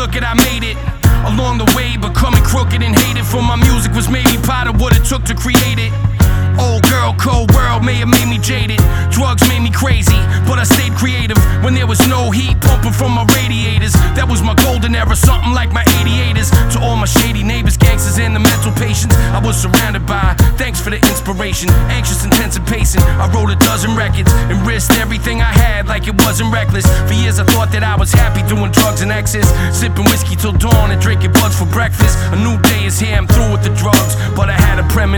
look it, I made it. Along the way, becoming crooked and hated. For my music was maybe part of what it took to create it. Old girl, cold world may have made me jaded. Drugs made me crazy, but I stayed creative. When there was no heat pumping from my radiators, that was my golden era, something like my 88ers. To all my shady neighbors, gangsters, and the mental patients I was surrounded by, thanks for the inspiration. Anxious, intense, and pacing, I wrote a dozen records and risked everything I had like it wasn't reckless. For years I thought that I was happy doing drugs and excess, sipping whiskey till dawn and drinking buds for breakfast. A new day is here, I'm through with the drugs, but I had a premonition